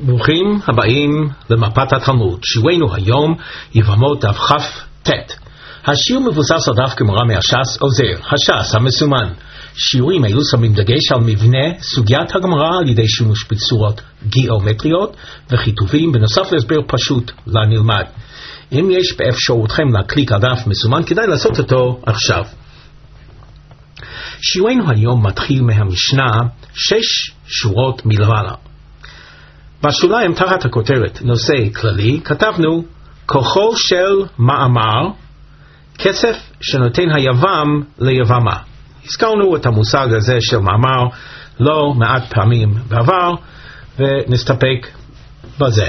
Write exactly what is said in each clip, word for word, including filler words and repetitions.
ברוכים הבאים למפת התלמוד. שיעורנו היום יבמות דף כ"ט. השיעור מבוסס על דף גמרא מהש"ס עוזר, הש"ס המסומן. שיעורים אלו שמים דגש על מבנה סוגיית הגמרא על ידי שימוש בצורות גיאומטריות וכיתובים, בנוסף להסבר פשוט לנלמד. אם יש באפשרותכם להקליק על דף מסומן, כדאי לעשות אותו עכשיו. שיעורנו היום מתחיל מהמשנה שש שורות מלמעלה. בשוליים תחת הכותרת נושא כללי כתבנו כוחו של מאמר, כסף שנותן היבם ליבמה. הזכרנו את המושג הזה של מאמר לא מעט פעמים בעבר, ונסתפק בזה.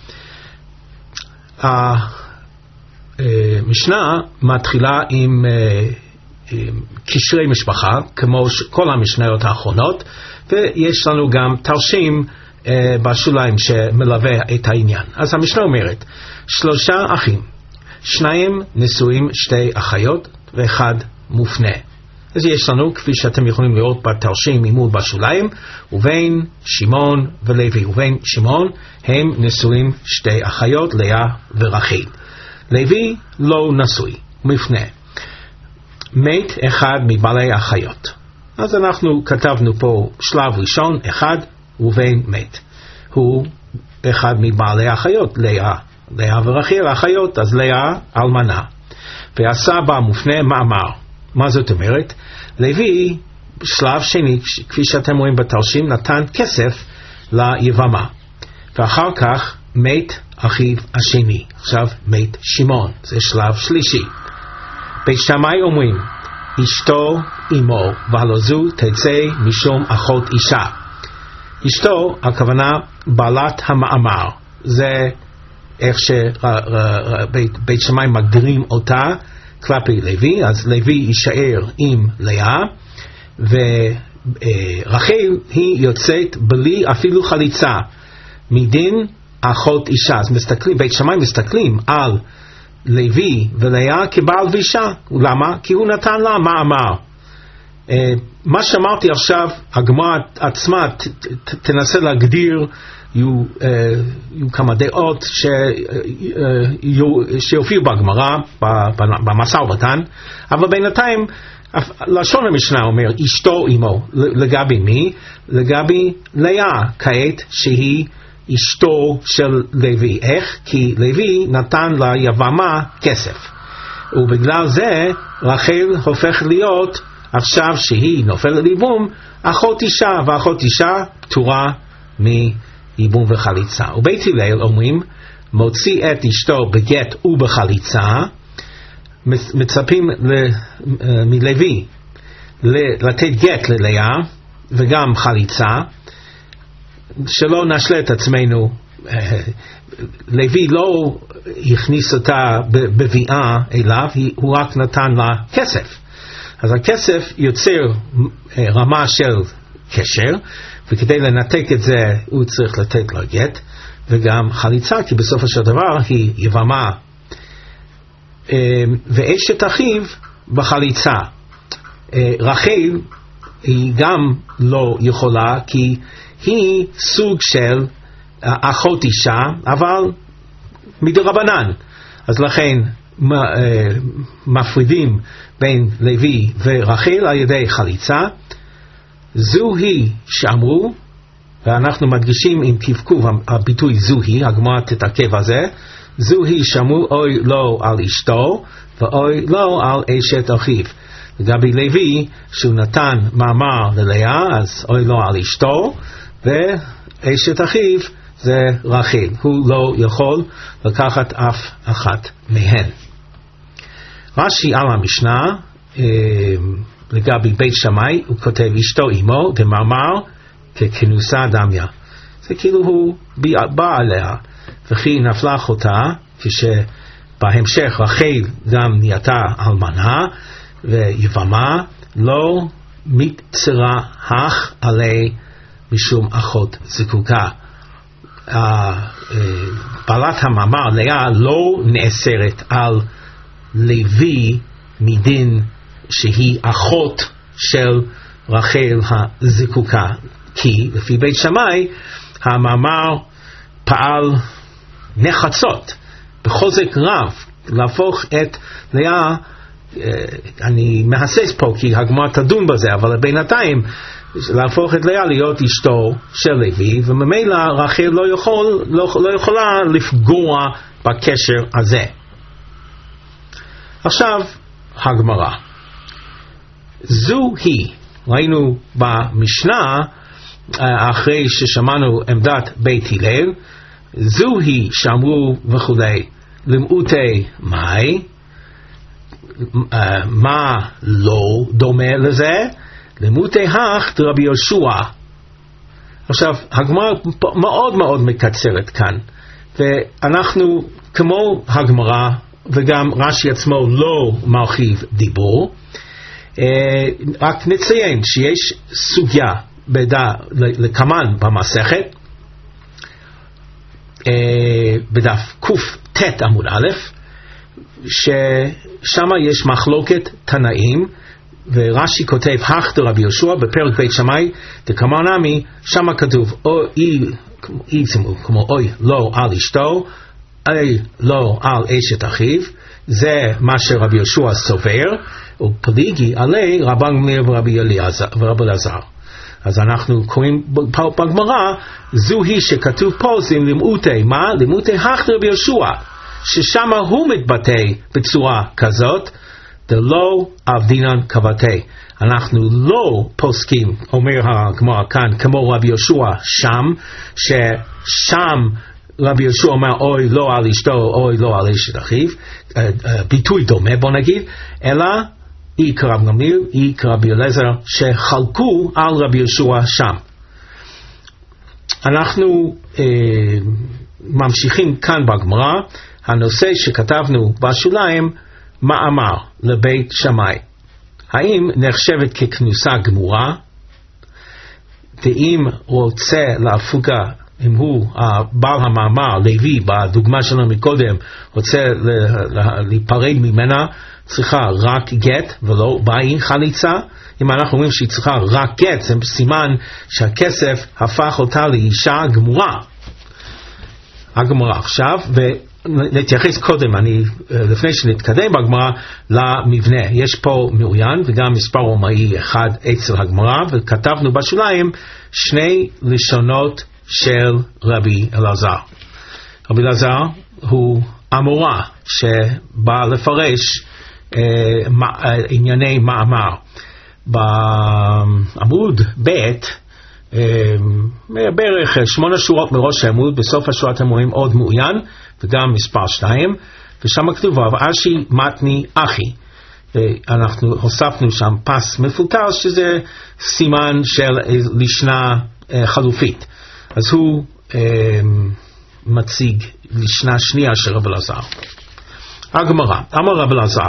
המשנה מתחילה עם קשרי משפחה כמו כל המשניות האחרונות, ויש לנו גם תרשים בשוליים שמלווה את העניין. אז המשנה אומרת, שלושה אחים, שניים נשואים שתי אחיות ואחד מופנה. אז יש לנו, כפי שאתם יכולים לראות בתרשים ממול בשוליים, ובין שמעון ולוי. ובין שמעון הם נשואים שתי אחיות, לאה ורחל. לוי לא נשוי, מופנה. מת אחד מבעלי אחיות. אז אנחנו כתבנו פה שלב ראשון, אחד, ובין מת. הוא אחד מבעלי האחיות, לאה. לאה ורחל האחיות, אז לאה אלמנה. והסבא מופנה מאמר. מה זאת אומרת? לוי, שלב שני, כפי שאתם רואים בתרשים, נתן כסף ליבמה. ואחר כך מת אחיו השני. עכשיו מת שמעון. זה שלב שלישי. בית שמאי אומרים, אשתו אמו, והלא זו תצא משום אחות אישה. אשתו, הכוונה בעלת המאמר. זה איך שבית שמאי מגדירים אותה כלפי לוי. אז לוי יישאר עם לאה, ורחל היא יוצאת בלי אפילו חליצה, מדין אחות אישה. אז מסתכלים, בית שמאי מסתכלים על לוי ולאה כבעל ואישה. למה? כי הוא נתן לה מאמר. Uh, מה שאמרתי עכשיו, הגמרא עצמה ת, ת, תנסה להגדיר, יהיו, uh, יהיו כמה דעות ש, uh, שיופיעו בגמרא, במשא ומתן, אבל בינתיים, לשון המשנה אומר, אשתו אמו, לגבי מי? לגבי לאה, כעת שהיא אשתו של לוי. איך? כי לוי נתן ליבמה כסף. ובגלל זה רחל הופך להיות, עכשיו שהיא נופלת ליבום, אחות אישה, ואחות אישה פטורה מייבום וחליצה. ובית הלל אומרים, מוציא את אשתו בגט ובחליצה, מצפים מלוי לתת גט ללאה וגם חליצה, שלא נשלה את עצמנו. לוי לא הכניס אותה בביאה אליו, הוא רק נתן לה כסף. אז הכסף יוצר רמה של קשר, וכדי לנתק את זה הוא צריך לתת לו גט וגם חליצה, כי בסופו של דבר היא יבמה. ואשת אחיו בחליצה. רחל היא גם לא יכולה, כי היא סוג של אחות אישה, אבל מדרבנן. אז לכן מפרידים בין לוי ורחל על ידי חליצה. זוהי שאמרו, ואנחנו מדגישים עם תבכוב הביטוי זוהי, הגמרא תתעכב על זה, זוהי שאמרו אוי לא על אשתו ואוי לא על אשת אחיו. לגבי לוי שהוא נתן מאמר ללאה, אז אוי לא על אשתו, ואשת אחיו זה רחל. הוא לא יכול לקחת אף אחת מהן. רש"י על המשנה, אה, לגבי בית שמאי, הוא כותב אשתו אמו דמאמר ככנוסה דמיה. זה כאילו הוא בא עליה, וכי נפלה אחותה, כשבהמשך רחל גם נהייתה אלמנה ויבמה, לא מצרה הך עלי משום אחות זקוקה. בעלת המאמר לאה לא נאסרת על לוי מדין שהיא אחות של רחל הזקוקה, כי לפי בית שמאי המאמר פעל נחצות, בחוזק רב, להפוך את לאה, אני מהסס פה כי הגמרא תדון בזה, אבל בינתיים להפוך את לאה להיות אשתו של לוי, וממילא רחל לא, יכול, לא, לא יכולה לפגוע בקשר הזה. עכשיו הגמרא, זו היא, ראינו במשנה אחרי ששמענו עמדת בית הלל, זו היא שאמרו וכולי למעוטי מאי, מה לא דומה לזה? למעוטי הך דרבי יהושע. עכשיו הגמרא מאוד מאוד מקצרת כאן, ואנחנו כמו הגמרא וגם רש"י עצמו לא מרחיב דיבור, רק נציין שיש סוגיה לקמן במסכת בדף קט עמוד א', ששם יש מחלוקת תנאים, ורש"י כותב הך דרבי יהושע בפרק בית שמאי דקאמר נמי, שם כתוב אוי, אי כמו אוי לא על אשתו, אוי לא על אשת אחיו, זה מה שרבי יהושע סובר, ופליגי עלי רבן גמליאל ורבי אלעזר. אז אנחנו קוראים בגמרא, זו היא שכתוב פה זה למעוטי, מה? למעוטי הך דרבי יהושע, ששם הוא מתבטא בצורה כזאת, דלא אבדינן כבתי. אנחנו לא פוסקים, אומר הגמרא כאן, כמו רבי יהושע שם, ששם רבי יהושע אומר אוי לא על אשתו, אוי לא על אשת אחיו, ביטוי דומה בוא נגיד, אלא אי כרב גמליאל, אי כרבי אלעזר, שחלקו על רבי יהושע שם. אנחנו אה, ממשיכים כאן בגמרא, הנושא שכתבנו בשוליים, מאמר לבית שמאי. האם נחשבת ככנוסה גמורה? ואם רוצה להפוגה, אם הוא בעל המאמר, לוי, בדוגמה שלנו מקודם, רוצה להיפרד ממנה, צריכה רק גט ולא באי חליצה. אם אנחנו אומרים שהיא צריכה רק גט, זה סימן שהכסף הפך אותה לאישה גמורה. הגמורה עכשיו, ונתייחס קודם, אני, לפני שנתקדם בגמרה, למבנה. יש פה מעוין וגם מספר רומאי אחד אצל הגמרה, וכתבנו בשוליים שני לשונות של רבי אלעזר. רבי אלעזר הוא אמורה שבא לפרש אה, אה, ענייני מאמר. בעמוד ב' אה, בערך שמונה שורות מראש העמוד, בסוף השורת המורים עוד מעוין וגם מספר שתיים, ושם כתוב אשי מתני אחי, ואנחנו הוספנו שם פס מפותל שזה סימן של לשנה אה, חלופית. אז הוא אה, מציג לשנה שנייה של רבי אלעזר. הגמרא, אמר רבי אלעזר,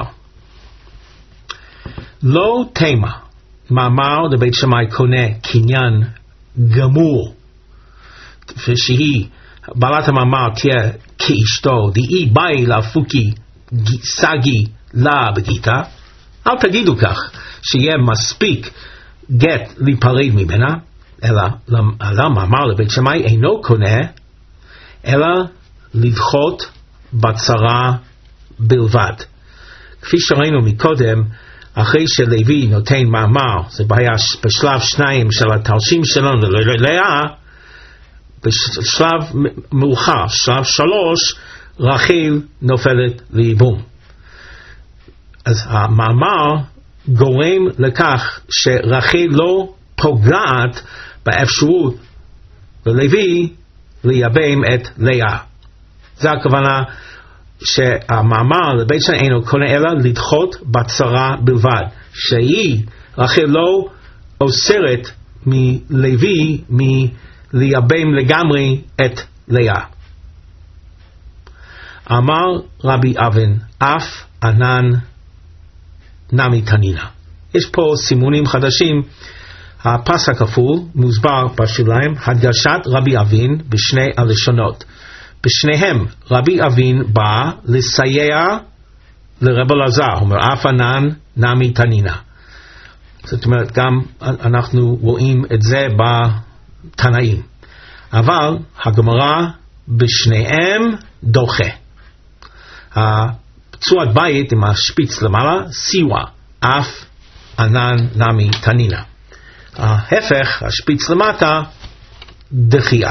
לא תימה, מאמר לבית שמאי קונה קניין גמור, ושהיא, בעלת המאמר תהיה כאשתו, דהי באי להפוקי סגי לה בגיטה, אל תגידו כך, שיהיה מספיק גט להיפרד ממנה, אלא המאמר לבית שמאי אינו קונה, אלא לדחות בצרה בלבד. כפי שראינו מקודם, אחרי שלוי נותן מאמר, זה בעיה בשלב שניים של התרשים שלנו ללאה, בשלב מאוחר, שלב שלוש, רחל נופלת לייבום. אז המאמר גורם לכך שרחל לא פוגעת באפשרות ללוי לייבם את לאה. זה הכוונה שהמאמר לבית שמאי אינו קונה אלא לדחות בצרה בלבד, שהיא רחל לא אוסרת מלוי מלייבם לגמרי את לאה. אמר רבי אבן אף ענן נמי תנינה. יש פה סימונים חדשים. הפס הכפול מוסבר בשוליים, הדגשת רבי אבין בשני הלשונות. בשניהם רבי אבין בא לסייע לרבי אלעזר, אומר אף ענן נמי תנינה. זאת אומרת גם אנחנו רואים את זה בתנאים. אבל הגמרא בשניהם דוחה. צורת בית עם השפיץ למעלה, סיוע, אף ענן נמי תנינה. ההפך, השפיץ למטה, דחייה.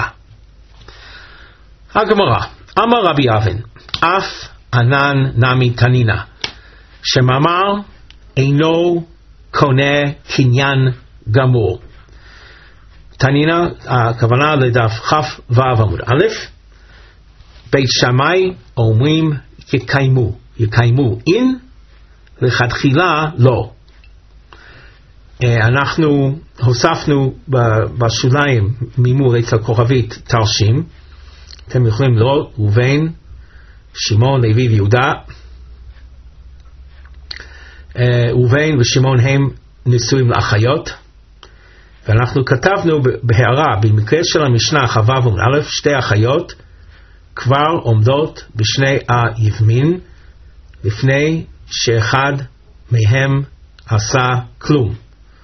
הגמרא, אמר רבי אבן, אף ענן נמי תנינה, שמאמר אינו קונה קניין גמור. תנינה, הכוונה לדף כף ו' עמוד א', בית שמאי אומרים יקיימו, יקיימו אין, לכתחילה לא. אנחנו הוספנו בשוליים מימור אצל כוכבית תרשים, אתם יכולים לראות ראובן, שמעון, לוי ויהודה. ראובן ושמעון הם נשואים לאחיות, ואנחנו כתבנו בהערה, במקרה של המשנה כ"ו עמוד א', שתי אחיות כבר עומדות בשני היבמין לפני שאחד מהם עשה כלום.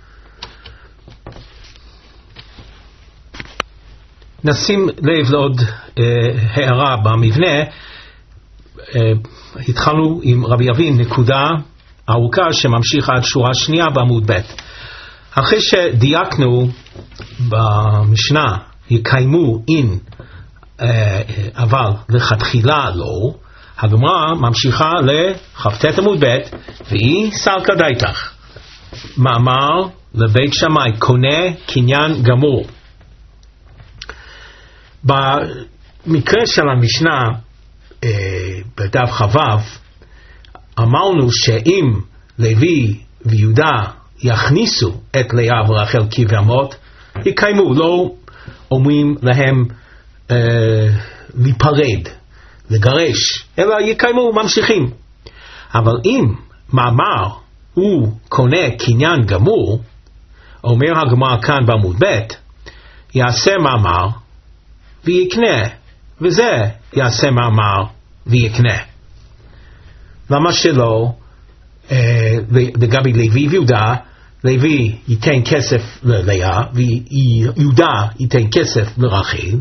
נשים לב לעוד אה, הערה במבנה. אה, התחלנו עם רבי אבין נקודה ארוכה שממשיך עד שורה שנייה בעמוד ב'. אחרי שדייקנו במשנה יקיימו אין, אה, אבל לכתחילה לא, הגמרא ממשיכה לכ"ט עמוד ב', והיא סלקא דייתך, מאמר לבית שמאי קונה קניין גמור. במקרה של המשנה אה, בדף כ"ו אמרנו שאם לוי ויהודה יכניסו את לאה ורחל כבימות, יקיימו, לא אומרים להם אה, להיפרד, לגרש, אלא יקיימו, ממשיכים. אבל אם מאמר הוא קונה קניין גמור, אומר הגמרא כאן בעמוד ב', יעשה מאמר ויקנה, וזה יעשה מאמר ויקנה. למה שלא, אה, לגבי לוי ויהודה, לוי ייתן כסף ללאה, ויהודה ייתן כסף לרחל,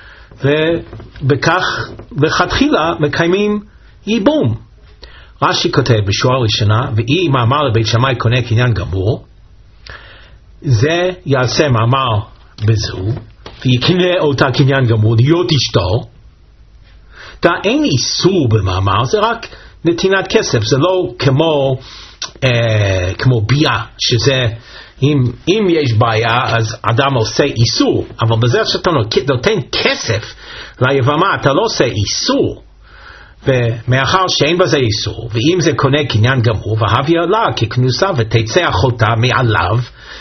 ובכך לכתחילה מקיימים ייבום. רש"י כותב בשורה הראשונה, ואי מאמר לבית שמאי קונה קניין גמור, זה יעשה מאמר בזו, ויקנה אותה קניין גמור להיות אשתו. דה אין איסור במאמר, זה רק נתינת כסף, זה לא כמו אה, כמו בייה, שזה אם, אם יש בעיה אז אדם עושה איסור, אבל בזה שאתה נותן כסף ליבמה אתה לא עושה איסור, ומאחר שאין בזה איסור, ואם זה קונה קניין גמור והביא לה ככנוסה ותצא אחותה מעליו,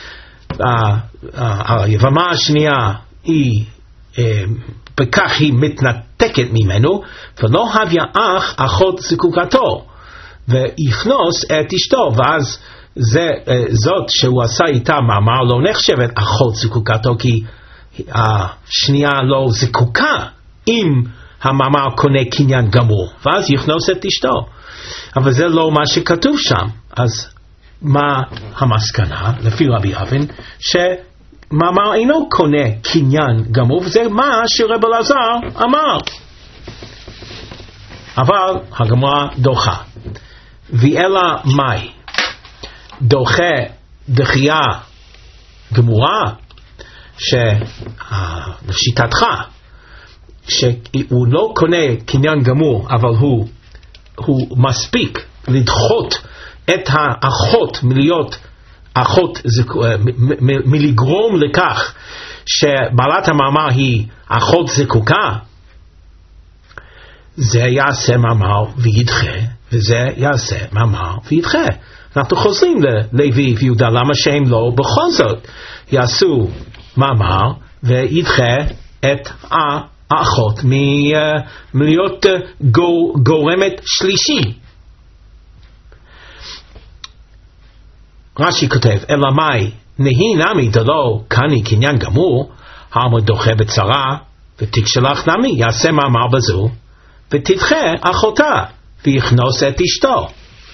היבמה השנייה היא בכך היא מתנתקת ממנו, ולא הביא אח אחות זקוקתו ויכנוס את אשתו, ואז זה, זאת שהוא עשה איתה מאמר לא נחשבת אחות זקוקתו, כי השנייה לא זקוקה אם המאמר קונה קניין גמור, ואז יכנוס את אשתו. אבל זה לא מה שכתוב שם. אז מה המסקנה לפי רבי אבן? שמאמר אינו קונה קניין גמור, וזה מה שרב אלעזר אמר. אבל הגמרא דוחה. ואלא מאי? דוחה דחייה גמורה, שלשיטתך שהוא לא קונה קניין גמור, אבל הוא, הוא מספיק לדחות את האחות מלהיות אחות, מ- מ- מלגרום לכך שבעלת המאמר היא אחות זקוקה, זה יעשה מאמר וידחה, וזה יעשה מאמר וידחה. אנחנו חוזרים ללוי ויהודה, למה שהם לא בכל זאת יעשו מאמר וידחה את האחות מלהיות גורמת שלישי. רש"י כותב, אלא מאי נהי נמי דלא קני קניין גמור, העמוד דוחה בצרה ותקשלח נמי, יעשה מאמר בזו ותדחה אחותה ויכנוס את אשתו.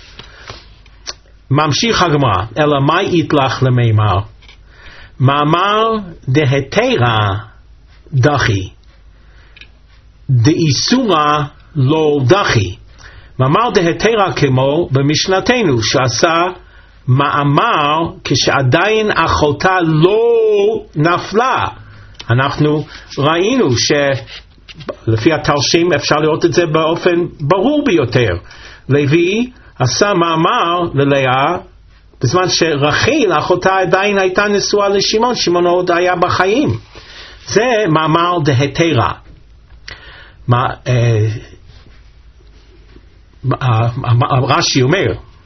ממשיך הגמרא, אלא מאי יתלך למימר, מאמר דהתירה דחי, דאיסורא לא דחי. מאמר דהתרא כמו במשנתנו, שעשה מאמר כשעדיין אחותה לא נפלה. אנחנו ראינו שלפי התרשים אפשר לראות את זה באופן ברור ביותר. לוי עשה מאמר ללאה בזמן שרחל אחותה עדיין הייתה נשואה לשמעון, שמעון עוד היה בחיים. זה מאמר דהתרא. מה, אה, רש"י אומר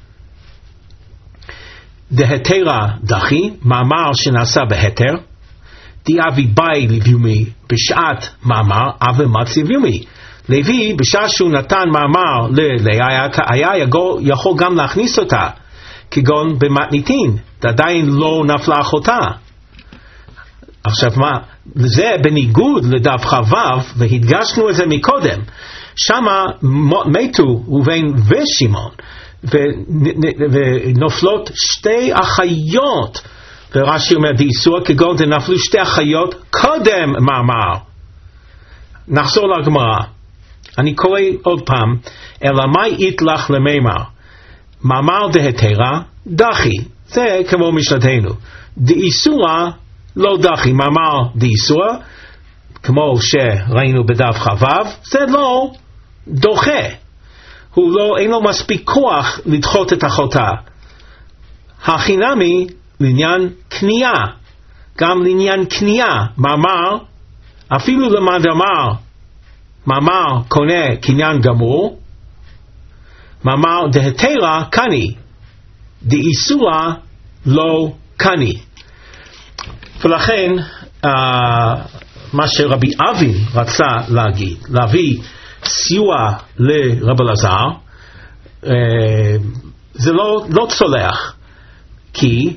דהתרא דחי, מאמר שנעשה בהתר, דיאבי ביי לביומי בשעת מאמר אבל מצי ביומי. לוי בשעה שהוא נתן מאמר ללאה היה יכול גם להכניס אותה כגון במתניתין, עדיין לא נפלה אחותה. עכשיו מה, זה בניגוד לדף חבב, והדגשנו את זה מקודם, שמה מתו ראובן ושמעון ונופלות שתי אחיות, ורש"י אומר דאיסורא כגון דנפלו שתי אחיות קודם מאמר. נחזור לגמרא, אני קורא עוד פעם, אלא מאי איתלך למימר, מאמר דהתרא דחי, זה כמו משנתנו, דאיסורא לא דחי, מאמר דאיסורא כמו שראינו בדף חבב, זה לא דוחה, הוא לא, אין לו מספיק כוח לדחות את אחותה. החינמי לעניין קנייה, גם לעניין קנייה, מאמר, אפילו למד אמר, מאמר קונה קניין גמור, מאמר דהתרא קני, דאיסורא לא קני. ולכן uh, מה שרבי אבין רצה להגיד, להביא סיוע לרב אלעזר, uh, זה לא, לא צולח, כי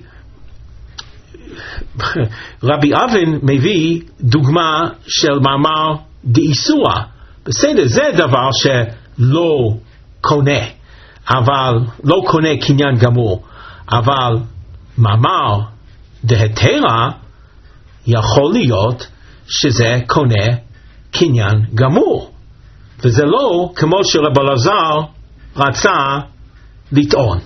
רבי אבין מביא דוגמה של מאמר דאיסורא. בסדר, זה דבר שלא קונה, אבל לא קונה קניין גמור, אבל מאמר דהתרא יכול להיות שזה קונה קניין גמור, וזה לא כמו שרב אלעזר רצה לטעון.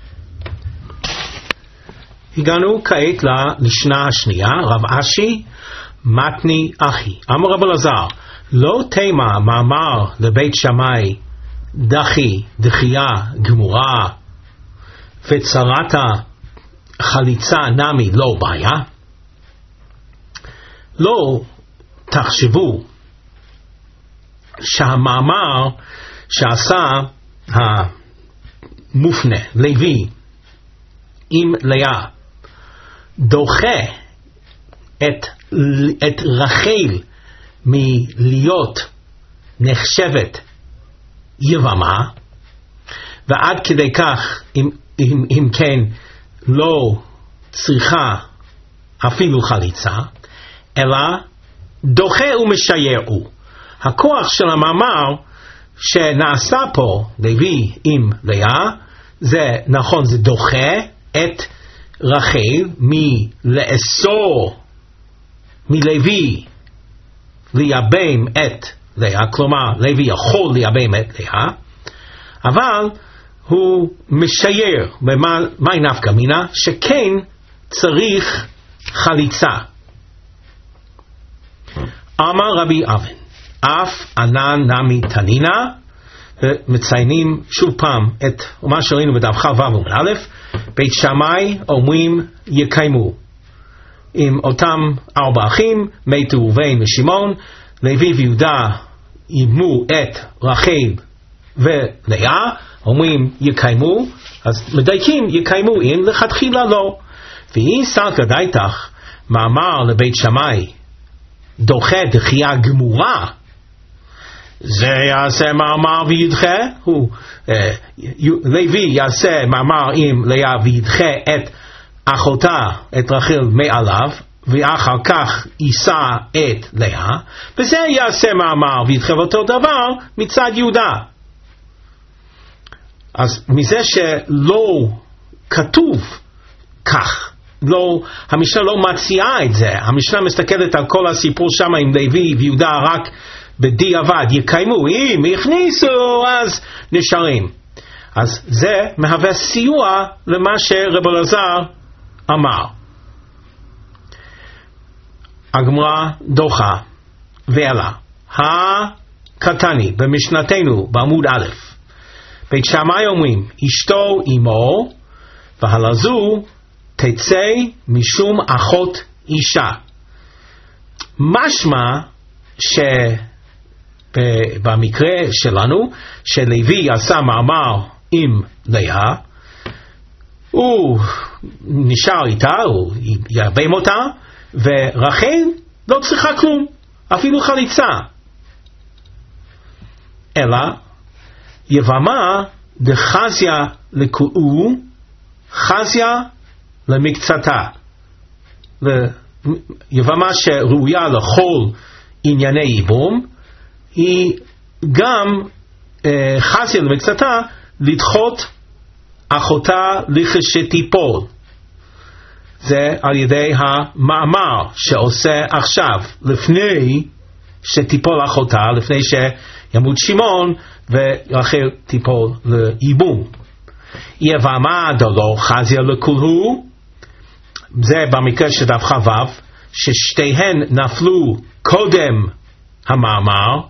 הגענו כעת למשנה השנייה, רב אשי מתני אחי. אמר רב אלעזר, לא תימה מאמר לבית שמאי דחי דחייה גמורה וצרת החליצה נמי לא בעיה. לא תחשבו שהמאמר שעשה המופנה לוי עם לאה דוחה את, את רחל מלהיות נחשבת יבמה, ועד כדי כך אם, אם, אם כן לא צריכה אפילו חליצה, אלא דוחה ומשייר הוא. הכוח של המאמר שנעשה פה לוי עם לאה, זה נכון, זה דוחה את רחל מלאסור מלוי לייבם את לאה, כלומר לוי יכול לייבם את לאה, אבל הוא משייר במאי נפקא מינה שכן צריך חליצה. אמר רבי אבין, אף ענן נמי תנינה, מציינים שוב פעם את מה שראינו בדף ח' עמוד א', בית שמאי אומרים יקיימו. עם אותם ארבע אחים, מתו ראובן ושמעון, לוי ויהודה ייבמו את רחל ולאה, אומרים יקיימו, אז מדייקים יקיימו, אם לכתחילה לא. ואם סלקא דייתך מאמר לבית שמאי דוחה דחייה גמורה, זה יעשה מאמר וידחה, הוא אה, לוי יעשה מאמר עם לאה וידחה את אחותה, את רחל מעליו, ואחר כך יישא את לאה, וזה יעשה מאמר וידחה אותו דבר מצד יהודה. אז מזה שלא כתוב כך, לא, המשנה לא מציעה את זה, המשנה מסתכלת על כל הסיפור שם עם לוי ויהודה רק בדיעבד יקיימו, אם הכניסו אז נשארים. אז זה מהווה סיוע למה שרב אלעזר אמר. הגמרא דוחה ואלה הקטני במשנתנו בעמוד א', בית שמאי אומרים אשתו אמו והלזו תצא משום אחות אישה. משמע שבמקרה שלנו שלוי עשה מאמר עם לאה, הוא נשאר איתה, הוא ירבם אותה, ורחל לא צריכה כלום, אפילו חליצה. אלא יבמה דחזיה לכאו, חזיה למקצתה. יבמה שראויה לכל ענייני ייבום, היא גם אה, חזיה למקצתה לדחות אחותה לכשתיפול. זה על ידי המאמר שעושה עכשיו, לפני שתיפול אחותה, לפני שימות שמעון ורחל תיפול לייבום. יבמה דלא חזיה לכולהו, זה במקרה של דף חבב, ששתיהן נפלו קודם המאמר,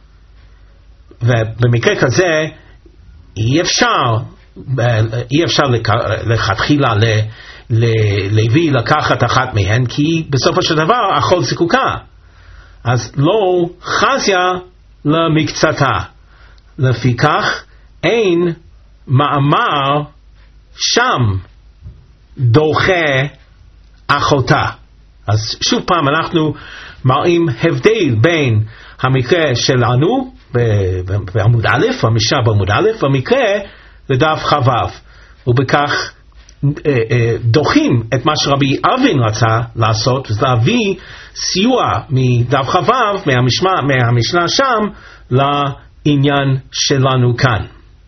ובמקרה כזה אי אפשר, אי אפשר לכתחילה ללוי לקחת אחת מהן, כי בסופו של דבר אחות זקוקה. אז לא חזיה למקצתה. לפיכך אין מאמר שם דוחה אחותה. אז שוב פעם אנחנו מראים הבדל בין המקרה שלנו בעמוד א', המשנה בעמוד א', המקרה לדף חבב, ובכך דוחים את מה שרבי אבין רצה לעשות, וזה להביא סיוע מדף חבב, מהמשנה, מהמשנה שם, לעניין שלנו כאן.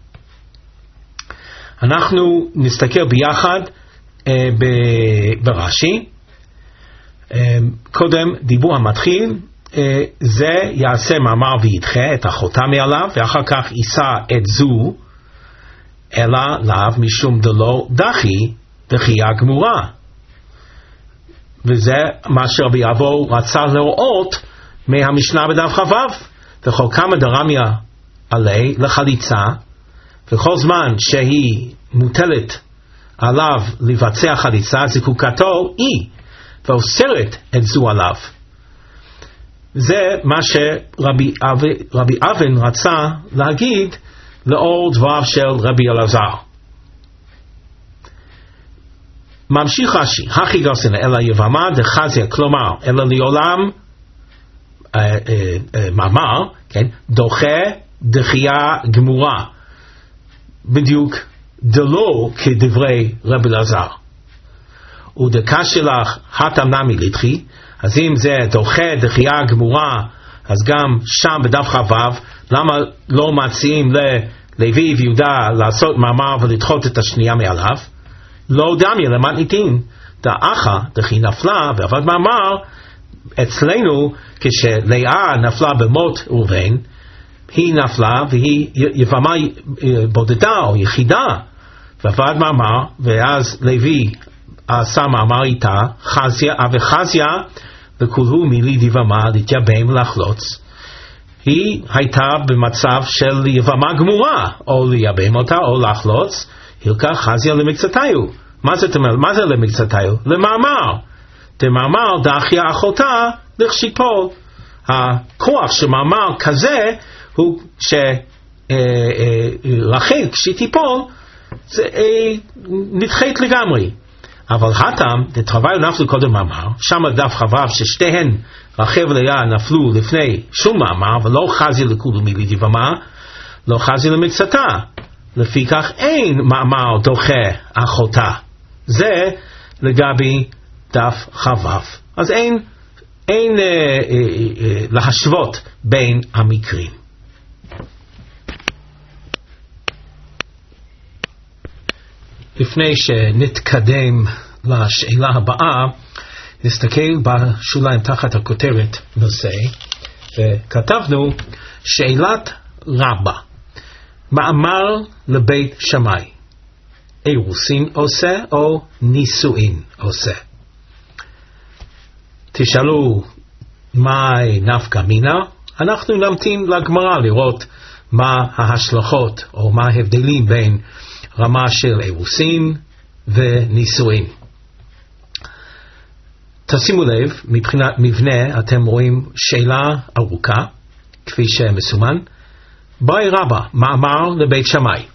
אנחנו נסתכל ביחד אה, ברש"י. אה, קודם דיבור המתחיל, אה, זה יעשה מאמר וידחה את אחותה מעליו, ואחר כך יישא את זו, אלא לאו משום דלא דחי, דחייה גמורה. וזה מה שרבי אבו רצה לראות מהמשנה בדף חבב. וכל כמה דרמיה עלי לחליצה, וכל זמן שהיא מוטלת עליו לבצע חליצה, זקוקתו היא, ואוסרת את זו עליו. זה מה שרבי רבי אבן רצה להגיד לאור דבריו של רבי אלעזר. ממשיך רש"י, הכי גרסנה אלא יבמה דחזיה, כלומר אלא לעולם אה, אה, אה, מאמר, כן, דוחה דחייה גמורה, בדיוק דלא כדברי רבי אלעזר. ודקה שלך התמנמי לדחי, אז אם זה דוחה דחייה גמורה, אז גם שם בדף חבב, למה לא מציעים ללוי ויהודה לעשות מאמר ולדחות את השנייה מעליו? לא דמיה למתניתין, דאחה דחי נפלה ועבד מאמר. אצלנו כשלאה נפלה במות ראובן, היא נפלה והיא יבמה בודדה או יחידה, ועבד מאמר, ואז לוי עשה מאמר איתה, חזיה וחזיה וכולהו מילי דיבמה להתייבם ולחלוץ. היא הייתה במצב של יבמה גמורה, או לייבם אותה או לחלוץ. הילקה חזיה למקצתיו. מה זה, מה זה למקצתיו? למאמר. דמאמר דאחיה אחותה לכשיפול. הכוח של מאמר כזה הוא שרחל כשתיפול נדחית לגמרי. אבל הטעם, דתרוויו נפלו קודם מאמר, שם דף חבב ששתיהן רחל ולאה נפלו לפני שום מאמר, ולא חזיה לכולו מילי דיבמה, לא חזיה למקצתה. לפיכך אין מאמר דוחה אחותה. זה לגבי דף חבב. אז אין, אין אה, אה, אה, להשוות בין המקרים. לפני שנתקדם לשאלה הבאה, נסתכל בשוליים תחת הכותרת נושא, וכתבנו שאלת רבא, מאמר לבית שמאי, אירוסין עושה או נישואין עושה? תשאלו מהי נפקא מינה? אנחנו נמתין לגמרא לראות מה ההשלכות או מה ההבדלים בין רמה של אירוסין ונישואין. תשימו לב, מבחינת מבנה אתם רואים שאלה ארוכה כפי שמסומן, באי רבא, מאמר לבית שמאי.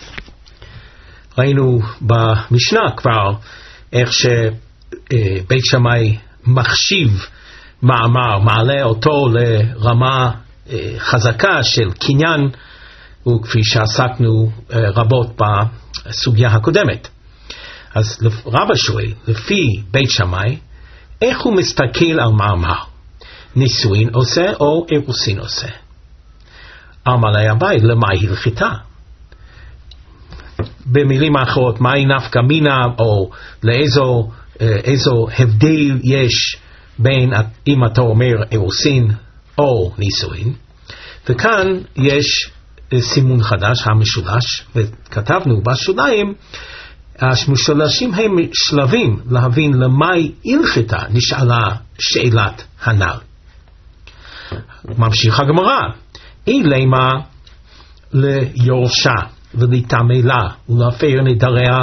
ראינו במשנה כבר איך שבית שמאי מחשיב מאמר, מעלה אותו לרמה חזקה של קניין, וכפי שעסקנו רבות בסוגיה הקודמת. אז רבא שואל, לפי בית שמאי, איך הוא מסתכל על מאמר? נישואין עושה או אירוסין עושה? אמר לה אביי, למה הלכתה? במילים אחרות, מהי נפקא מינה, או לאיזו איזו הבדל יש בין אם אתה אומר אירוסין או נישואין. וכאן יש סימון חדש, המשולש, וכתבנו בשוליים, המשולשים הם שלבים להבין למאי הלכתה, נשאלה שאלת הנ"ל. ממשיך הגמרא, אילמה ליורשה ולטמא לה ולהפר נדריה.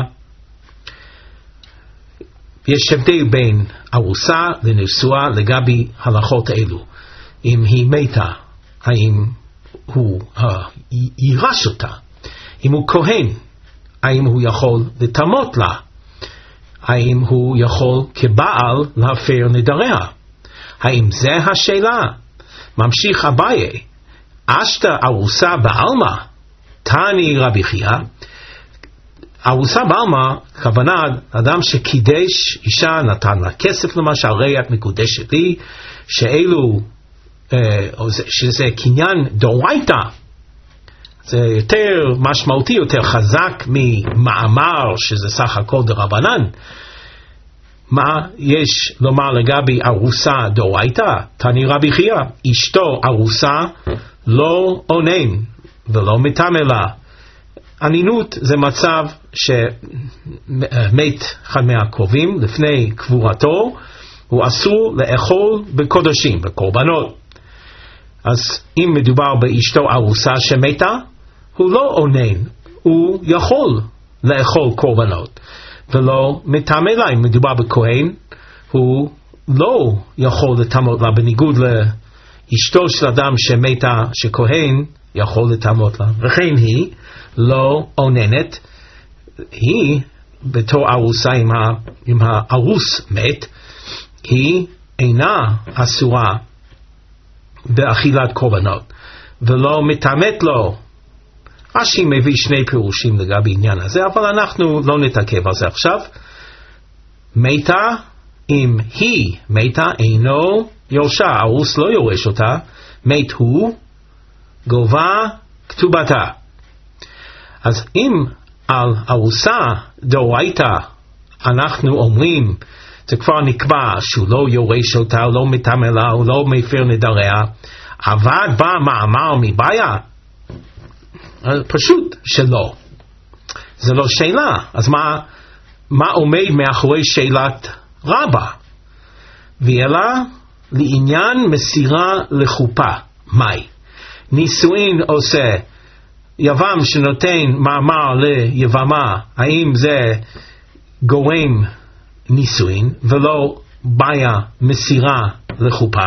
יש הבדל בין ארוסה לנשואה לגבי הלכות אלו. אם היא מתה, האם הוא uh, יירש אותה? אם הוא כהן, האם הוא יכול לטמא לה? האם הוא יכול כבעל להפר נדריה? האם זה השאלה? ממשיך אביי, אשתא ארוסה בעלמא, תני רבי חייא. ארוסה בעלמא, כוונה אדם שקידש אישה, נתן לה כסף למשל, הרי את מקודשת לי, שאלו, שזה קניין דאורייתא, זה יותר משמעותי, יותר חזק ממאמר שזה סך הכל דרבנן. מה יש לומר לגבי ארוסה דאורייתא? תני רבי חייא, אשתו ארוסה לא אונן ולא מטמא לה. אנינות זה מצב שמת אחד מהקרובים לפני קבורתו, הוא אסור לאכול בקודשים, בקורבנות. אז אם מדובר באשתו ארוסה שמתה, הוא לא אונן, הוא יכול לאכול קורבנות, ולא מטמא לה. אם מדובר בכהן, הוא לא יכול לטמא לה, בניגוד לאשתו של אדם שמתה, שכהן יכול לטמא לה. וכן היא לא אוננת, היא בתור ארוסה, אם הארוס מת, היא אינה אסורה באכילת קורבנות, ולא מטמאת לו. רש"י מביא שני פירושים לגבי עניין הזה, אבל אנחנו לא נתעכב על זה עכשיו. מתה, אם היא מתה, אינו יורשה, ארוס לא יורש אותה, מת הוא, גובה כתובתה. אז אם על ארוסה דאורייתא אנחנו אומרים, זה כבר נקבע שהוא לא יורש אותה, הוא לא מטמא לה, הוא לא מפר נדריה, אבל בא מאמר מבעיה? פשוט שלא. זה לא שאלה. אז מה, מה עומד מאחורי שאלת רבא? ואלה לעניין מסירה לחופה. מהי? נישואין עושה יבם שנותן מאמר ליבמה, האם זה גורם נישואין ולא בעיה מסירה לחופה?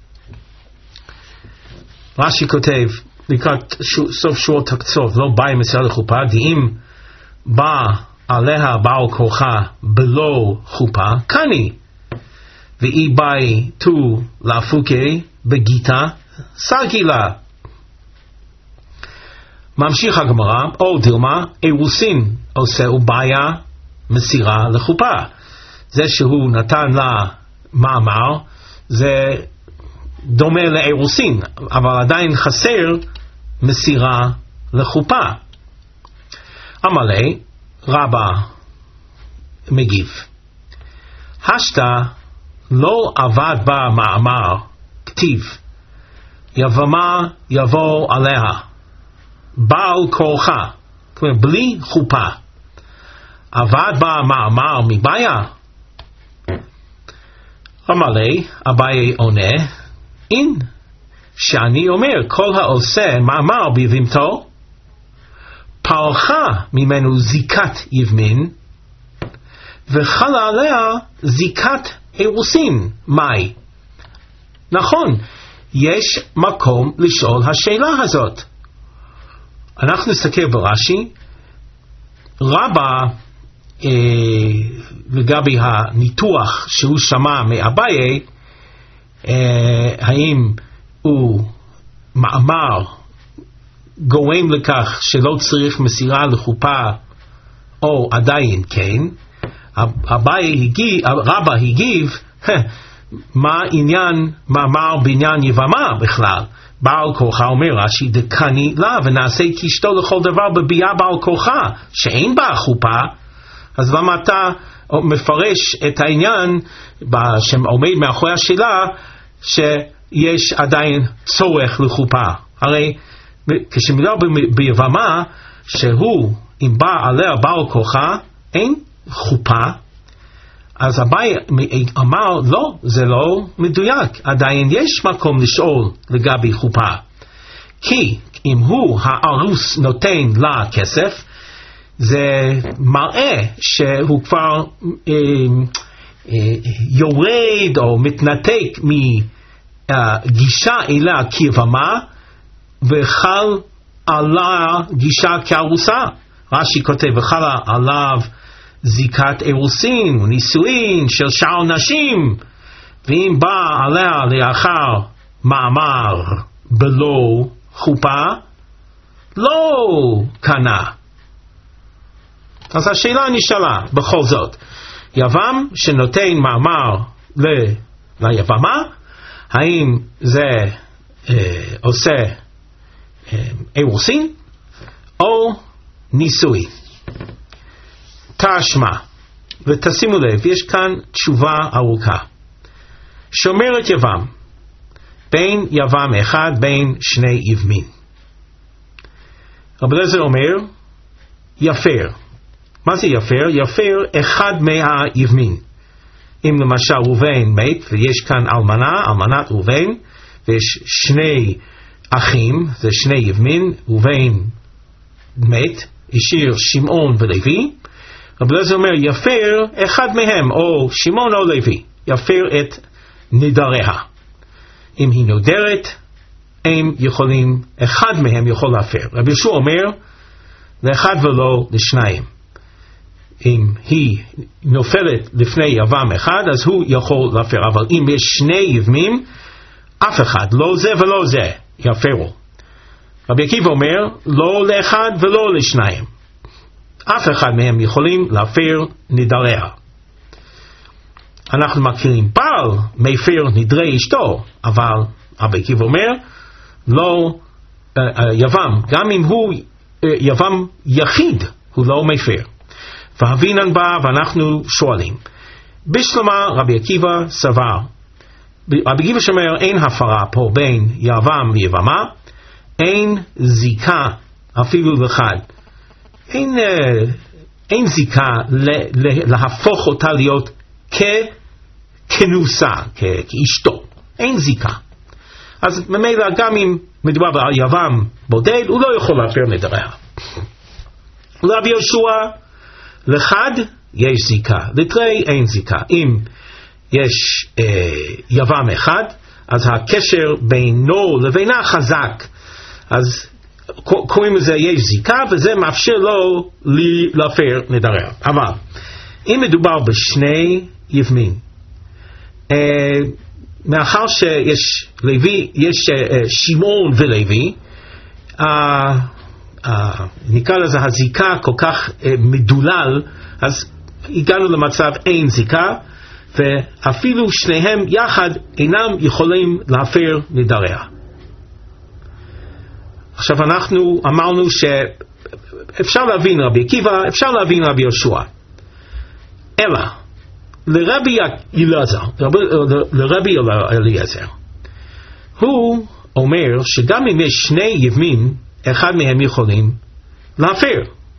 רש"י כותב לקראת סוף שורות הקצות, לא בעיה מסירה לחופה, דאם בא עליה בעל כורחה בלא חופה, קני ואי באי תו להפוקי בגיטה סרגילה. ממשיך הגמרא, או דילמה, אירוסין עושה ובעיה מסירה לחופה. זה שהוא נתן לה מאמר, זה דומה לאירוסין, אבל עדיין חסר מסירה לחופה. אמרי, רבא מגיב, השתא לא עבד בה מאמר כתיב, יבמה יבוא עליה, בעל כורחה, כלומר בלי חופה. עבד בה מאמר מבעיה. אמר לי, אביי עונה, אין, שאני אומר, כל העושה מאמר ביבימתו, פרחה ממנו זיקת יבמין, וחלה עליה זיקת אירוסין. מהי? נכון, יש מקום לשאול השאלה הזאת. אנחנו נסתכל ברש"י, רבא אה, לגבי הניתוח שהוא שמע מאביי, אה, האם הוא מאמר גורם לכך שלא צריך מסירה לחופה או עדיין כן, אביי הגיב, רבא הגיב, מה עניין מאמר בעניין יבמה בכלל? בעל כורחה אומר רש"י דקני לה ונעשה כשתו לכל דבר בביאה בעל כורחה שאין בה חופה. אז למה אתה מפרש את העניין שעומד מאחורי השאלה שיש עדיין צורך לחופה? הרי כשמדובר ביבמה שהוא אם בא עליה בעל כורחה אין חופה, אז אביי אמר לא, זה לא מדויק, עדיין יש מקום לשאול לגבי חופה, כי אם הוא הארוס נותן לה כסף, זה מראה שהוא כבר אה, אה, יורד או מתנתק מגישה אליה כיבמה וחל עלה גישה כארוסה. רש"י כותב וחלה עליו זיקת אירוסין ונישואין של שאר נשים, ואם בא עליה לאחר מאמר בלא חופה לא קנה. אז השאלה נשאלה בכל זאת, יבם שנותן מאמר ל... ליבמה, האם זה אה, עושה אה, אירוסין או נישואין? תשמע, ותשימו לב, יש כאן תשובה ארוכה. שומרת יבם, בין יבם אחד, בין שני יבמין. רבי אליעזר אומר, יפר. מה זה יפר? יפר אחד מהיבמין. אם למשל ראובן מת, ויש כאן אלמנה, אלמנת ראובן, ויש שני אחים, זה שני יבמין, ראובן מת, השאיר שמעון ולוי, רבי אליעזר אומר, יפר אחד מהם, או שמעון או לוי, יפר את נדריה. אם היא נודרת, הם יכולים, אחד מהם יכול להפר. רבי יהושע אומר, לאחד ולא לשניים. אם היא נופלת לפני יבם אחד, אז הוא יכול להפר. אבל אם יש שני יבמים, אף אחד, לא זה ולא זה, יפרו. רבי עקיבא אומר, לא לאחד ולא לשניים. אף אחד מהם יכולים להפר נדריה. אנחנו מכירים בעל מפר נדרי אשתו, אבל רבי עקיבא אומר, לא uh, uh, יבם, גם אם הוא uh, יבם יחיד, הוא לא מפר. והבינן בה, ואנחנו שואלים, בשלמה רבי עקיבא סבר, רבי עקיבא שאומר, אין הפרה פה בין יבם ויבמה, אין זיקה אפילו לחד. אין, אין זיקה להפוך אותה להיות ככנוסה, כאשתו. אין זיקה. אז ממילא גם אם מדובר על יבם בודד, הוא לא יכול להפר נדריה. רבי יהושע, לחד יש זיקה, לתרי אין זיקה. אם יש אה, יבם אחד, אז הקשר בינו לבינה חזק. אז קוראים לזה יש זיקה, וזה מאפשר לו להפר נדריה. אבל אם מדובר בשני יבמין, אה, מאחר שיש לוי, יש אה, שמעון ולוי, אה, אה, נקרא לזה הזיקה כל כך אה, מדולל, אז הגענו למצב אין זיקה, ואפילו שניהם יחד אינם יכולים להפר נדריה. עכשיו אנחנו אמרנו שאפשר להבין רבי עקיבא, אפשר להבין רבי יהושע. אלא, לרבי אליעזר, לרבי אליעזר, הוא אומר שגם אם יש שני יבמים, אחד מהם יכולים להפר.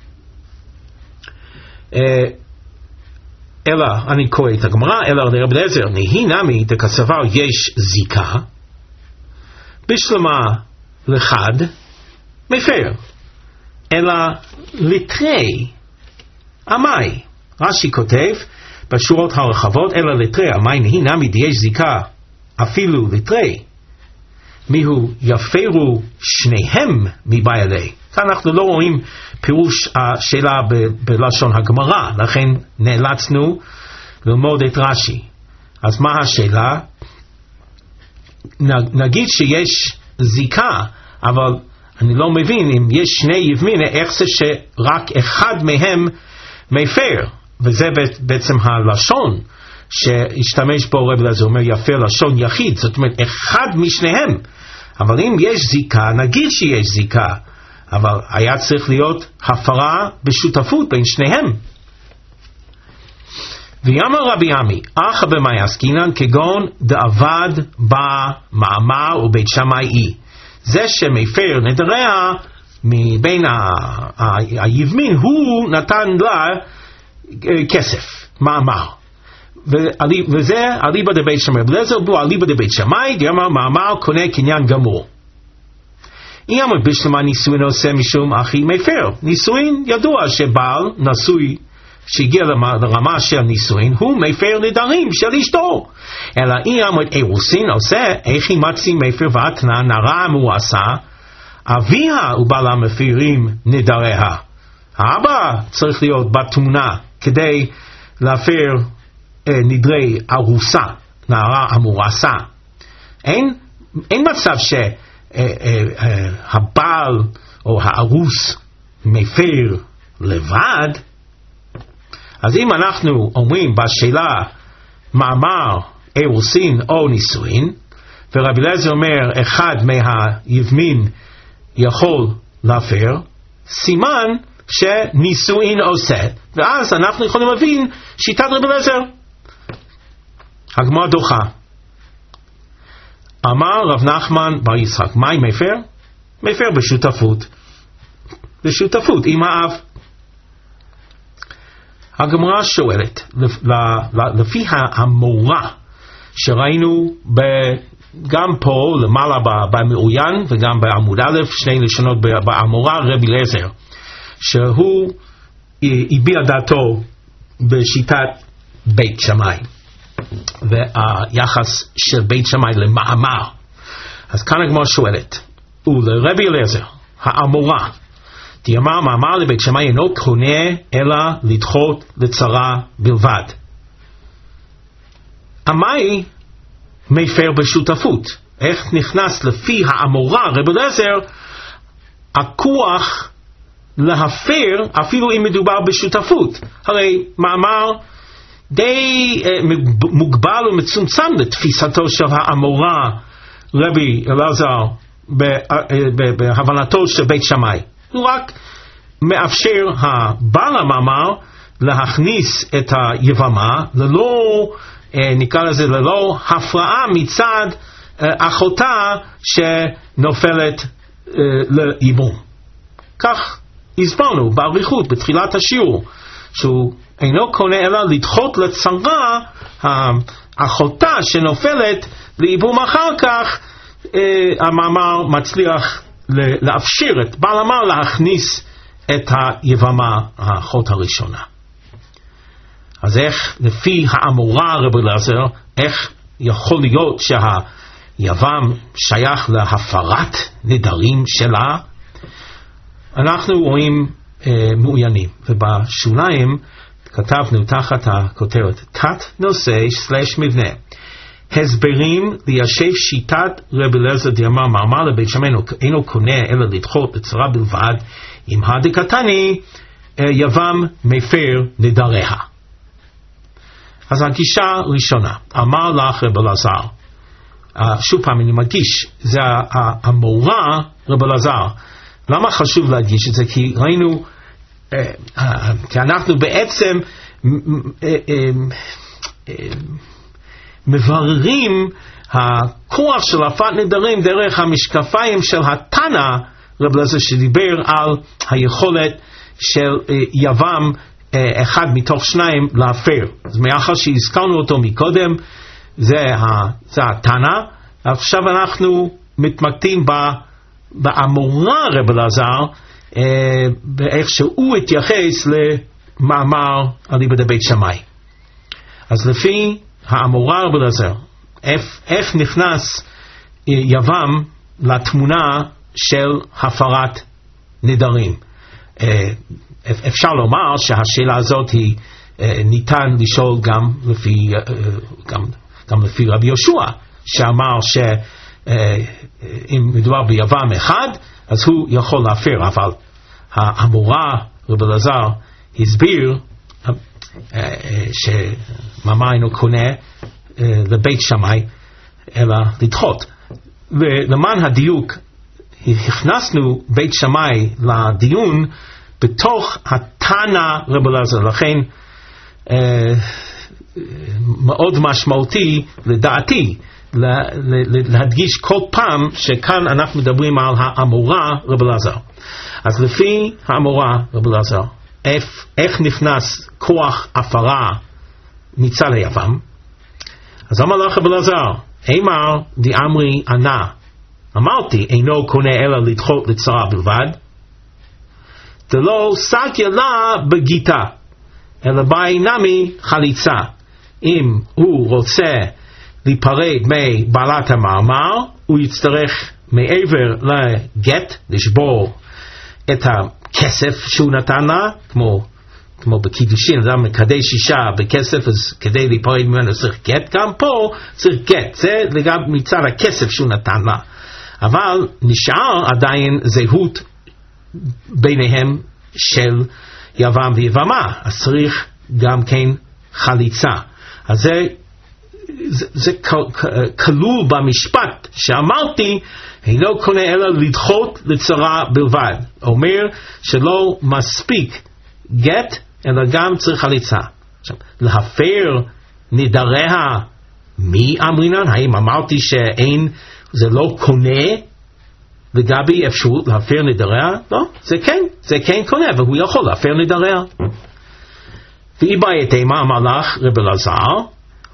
אלא, אני קורא את הגמרא, אלא לרבי אליעזר, נהי נמי דקסבר יש זיקה, בשלמה לחד מפר, אלא לתרי עמי. רש"י כותב בשורות הרחבות, אלא לתרי עמי נהי נמי דיש זיקה אפילו לתרי, מיהו יפרו שניהם מבעלי. כאן אנחנו לא רואים פירוש השאלה ב- בלשון הגמרא, לכן נאלצנו ללמוד את רש"י. אז מה השאלה? נגיד שיש זיקה, אבל אני לא מבין אם יש שני יבמים, איך זה שרק אחד מהם מפר, וזה בעצם הלשון שהשתמש בו רבי אליעזר, אומר יפר לשון יחיד, זאת אומרת אחד משניהם. אבל אם יש זיקה, נגיד שיש זיקה, אבל היה צריך להיות הפרה בשותפות בין שניהם. ויאמר רבי עמי, אחא במאי עסקינן כגון דאבד במאמר ובית שמאי, זה שמפר נדריה מבין היבמין, הוא נתן לה כסף, מאמר. וזה אליבא דבית שמאי, בלזר בו אליבא דבית שמאי, דאמר מאמר קונה קניין גמור. אי אמר בשלמה נישואין עושה משום אחי מפר. נישואין ידוע שבעל נשוי שהגיע לרמה של נישואין הוא מפר נדרים של אשתו. אלא אי אמר אירוסין עושה איך היא מציא מפר ואתנה נערה מועשה, אביה ובעלה מפירים נדריה. האבא צריך להיות בתמונה כדי להפר אה, נדרי ארוסה, נערה המורסה. אין, אין מצב ש הבעל או הארוס מפר לבד. אז אם אנחנו אומרים בשאלה מאמר אירוסין או נישואין, ורבי אליעזר אומר אחד מהיבמין יכול להפר, סימן שנישואין עושה, ואז אנחנו יכולים להבין שיטת רבי אליעזר. הגמרא דוחה. אמר רב נחמן בר יצחק, מהי מפר? מפר בשותפות. בשותפות עם האב. הגמרא שואלת, לפי המורה שראינו גם פה למעלה במעוין וגם בעמוד א', שני לשונות במורה, רבי אליעזר, שהוא הביע דעתו בשיטת בית שמאי והיחס של בית שמאי למאמר. אז כאן הגמרא שואלת, ולרבי אליעזר האמורה תאמר מאמר לבית שמאי אינו קונה אלא לדחות לצרה בלבד. עמי מפר בשותפות. איך נכנס לפי האמורה רבי אליעזר הכוח להפר אפילו אם מדובר בשותפות? הרי מאמר די uh, מוגבל ומצומצם לתפיסתו של האמורה רבי אליעזר בהבנתו של בית שמאי. הוא רק מאפשר הבעל המאמר להכניס את היבמה ללא, uh, נקרא לזה ללא הפרעה מצד uh, אחותה שנופלת uh, לייבום. כך הסברנו באריכות בתחילת השיעור שהוא אינו קונה אלא לדחות לצרה האחותה שנופלת לייבום אחר כך. אה, המאמר מצליח לאפשר את בעל המאמר להכניס את היבמה האחות הראשונה. אז איך לפי האמורה רבי אליעזר, איך יכול להיות שהיבם שייך להפרת נדרים שלה? אנחנו רואים אה, מעוינים, ובשוליים כתבנו תחת הכותרת תת נושא סלש מבנה הסברים ליישב שיטת רבי אליעזר דאמר מאמר לבית שמאי אינו קונה אלא לדחות לצרה בלבד אם הדקתני יבם מפר נדריה. אז הגישה ראשונה, אמר לך רבי אליעזר, שוב פעם אני מדגיש, זה המורה רבי אליעזר. למה חשוב להדגיש את זה? כי ראינו כי אנחנו בעצם מבררים הכוח של הפת נדרים דרך המשקפיים של התנא, רב אלעזר שדיבר על היכולת של יבם אחד מתוך שניים להפר. אז מאחר שהזכרנו אותו מקודם, זה, זה התנא. עכשיו אנחנו מתמקדים באמורא רב אלעזר, באיך שהוא התייחס למאמר אליבא דבית שמאי. אז לפי האמורא רב אלעזר, איך נכנס יבם לתמונה של הפרת נדרים? אפשר לומר שהשאלה הזאת היא ניתן לשאול גם לפי, גם, גם לפי רבי יהושע, שאמר שאם מדובר ביבם אחד, אז הוא יכול להפר, אבל האמורא רב אלעזר הסביר שמאמר אינו קונה לבית שמאי אלא לדחות. ולמען הדיוק הכנסנו בית שמאי לדיון בתוך התנא רב אלעזר, לכן אה, מאוד משמעותי לדעתי להדגיש כל פעם שכאן אנחנו מדברים על האמורא רב אלעזר. אז לפי האמורא רב אלעזר, איך, איך נכנס כוח הפרה מצד היבם? אז אמר לך רב אלעזר, אמר דאמרי ענה, אמרתי אינו קונה אלא לדחות לצרה בלבד, דלא סקיה לה בגיטה, אלא באי נמי חליצה. אם הוא רוצה להיפרד מבעלת המאמר, הוא יצטרך מעבר לגט לשבור את הכסף שהוא נתן לה, כמו, כמו בקידושין, אדם מקדש אישה בכסף, אז כדי להיפרד ממנו צריך גט, גם פה צריך גט, זה לגב מצד הכסף שהוא נתן לה. אבל נשאר עדיין זהות ביניהם של יבם ויבמה, אז צריך גם כן חליצה. אז זה, זה, זה כלול במשפט שאמרתי, אינו קונה אלא לדחות לצרה בלבד. אומר שלא מספיק גט, אלא גם צריך חליצה. עכשיו, להפר נדריה, מי אמרינן? האם אמרתי שאין, זה לא קונה לגבי אפשרות להפר נדריה? לא, זה כן, זה כן קונה, והוא יכול להפר נדריה. ואיבאי תימה אמר לך רב אלעזר,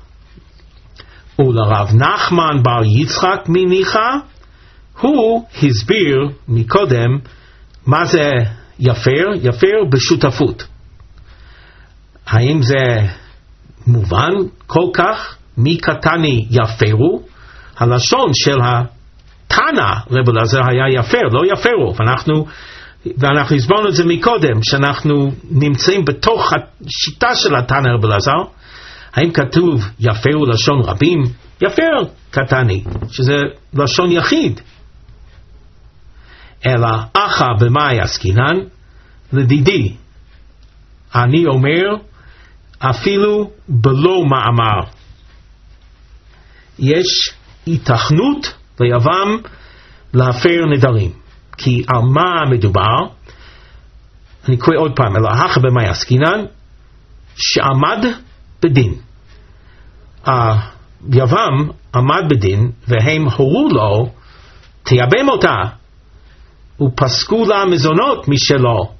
ולרב נחמן בר יצחק מניחה, הוא הסביר מקודם מה זה יפר, יפר בשותפות. האם זה מובן כל כך? מי קטני יפרו? הלשון של התנא רב אלעזר היה יפר, לא יפרו, ואנחנו, ואנחנו הסברנו את זה מקודם, שאנחנו נמצאים בתוך השיטה של התנא רב אלעזר. האם כתוב יפרו לשון רבים? יפר קטני, שזה לשון יחיד. אלא אחא במאי עסקינן, לדידי, אני אומר אפילו בלא מאמר. יש התכנות ליבם להפר נדרים. כי על מה מדובר? אני קורא עוד פעם, אלא אחא במאי עסקינן, שעמד בדין. היבם עמד בדין, והם הורו לו, תייבם אותה, ופסקו לה מזונות משלו.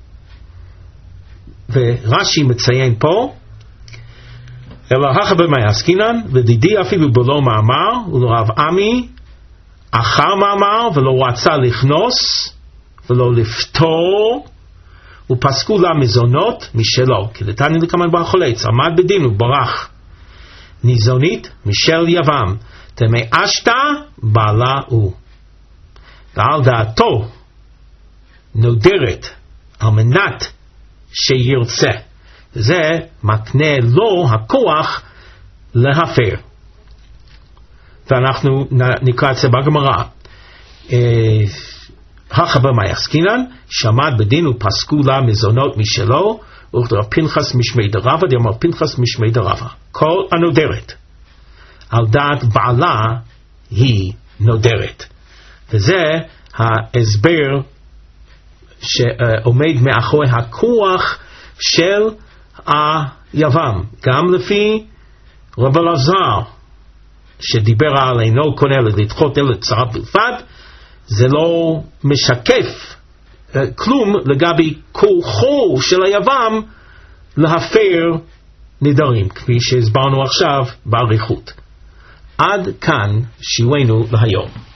ורש"י מציין פה, אלא אחא במאי עסקינן, ודידי אפילו בלא מאמר, ולרב עמי, אחר מאמר, ולא רצה לכנוס, ולא לפתור, ופסקו לה מזונות משלו. כי לתני לקמן בחולץ, עמד בדין וברח. ניזונית משל יבם, תמי אשתה בעלה הוא. ועל דעתו נודרת על מנת שירצה. זה מקנה לו הכוח להפר. ואנחנו נקרא את זה בגמרא. אחא במאי עסקינן, שעמד בדין ופסקו לה מזונות משלו, וכתוב פנחס משמי דרבא, דאמר פנחס משמי דרבא. כל הנודרת על דעת בעלה היא נודרת. וזה ההסבר שעומד מאחורי הכוח של היבם. גם לפי רב אלעזר, שדיבר על אינו קונה לדחות אלא צרה בלבד, זה לא משקף uh, כלום לגבי כוחו של היבם להפר נדרים, כפי שהסברנו עכשיו באריכות. עד כאן שיעורנו להיום.